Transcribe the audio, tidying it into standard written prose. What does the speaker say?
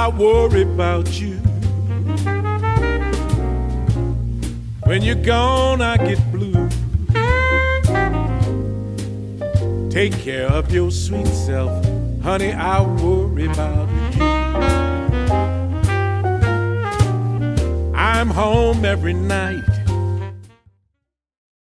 I worry about you. When you're gone, I get blue. Take care of your sweet self, honey, I worry about you. I'm home every night,